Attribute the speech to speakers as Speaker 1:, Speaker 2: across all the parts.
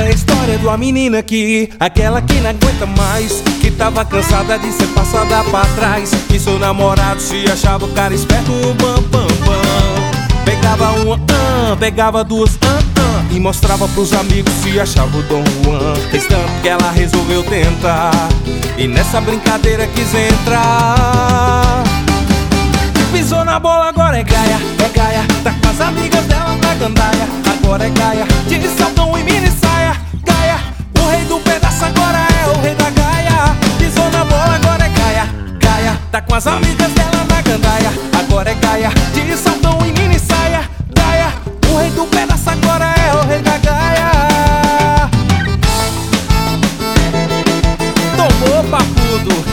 Speaker 1: Essa é a história de uma menina aquela que não aguenta mais, que tava cansada de ser passada pra trás. E seu namorado se achava o cara esperto, bam, bam, bam. Pegava uma, pegava duas, e mostrava pros amigos, se achava o Dom Juan. Fez tanto que ela resolveu tentar, e nessa brincadeira quis entrar. Pisou na bola, agora é gaia, tá com as amigas dela na gandaia. Agora é gaia, de saltão e mini saia. Gaia, o rei do pedaço agora é o rei da gaia. Pisou na bola, agora é gaia, tá com as amigas dela na gandaia. Agora é gaia, de saltão e mini saia. Gaia, o rei do pedaço agora é o rei da gaia. Tomou papudo.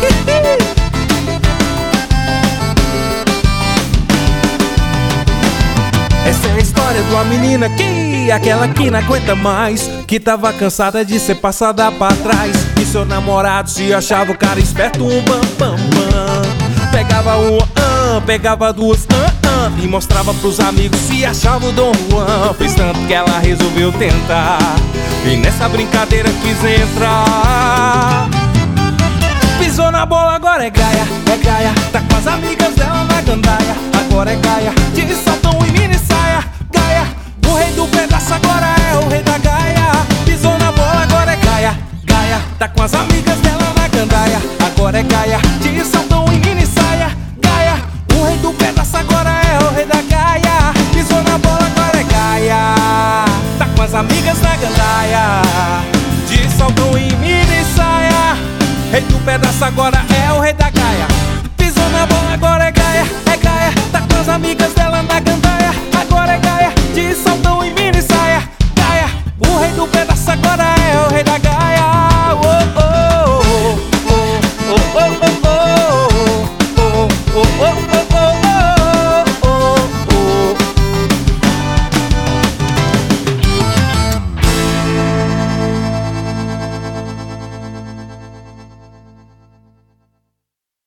Speaker 1: Essa é a história de uma menina aquela que não aguenta mais, que tava cansada de ser passada pra trás. E seu namorado se achava o cara esperto, bam, bam, bam. Pegava uma, pegava duas, e mostrava pros amigos, se achava o Dom Juan. Fez tanto que ela resolveu tentar, e nessa brincadeira quis entrar. Pisou na bola, agora é gaia, tá com as amigas dela na gandaia. Agora é gaia, de saltão e mini saia. Gaia, o rei do pedaço agora é o rei da gaia. Pisou na bola, agora é gaia, tá com as amigas dela na gandaia. Agora é gaia, de saltão e mini saia. Gaia, o rei do pedaço agora é o rei da gaia. Pisou na bola, agora é gaia, tá com as amigas na gandaia. De saltão e mini saia. Rei do pedaço agora é o rei da